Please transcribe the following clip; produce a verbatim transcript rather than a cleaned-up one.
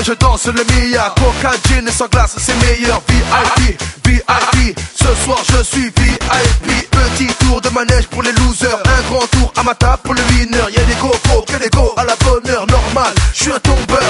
je danse le Mia. Coca, gin et sans glace, c'est meilleur. V I P, V I P, ce soir je suis V I P. Petit tour de manège pour les losers, un grand tour à ma table pour le winner. Y'a des go-go, que des go à la bonne heure, normal, je suis un tombeur.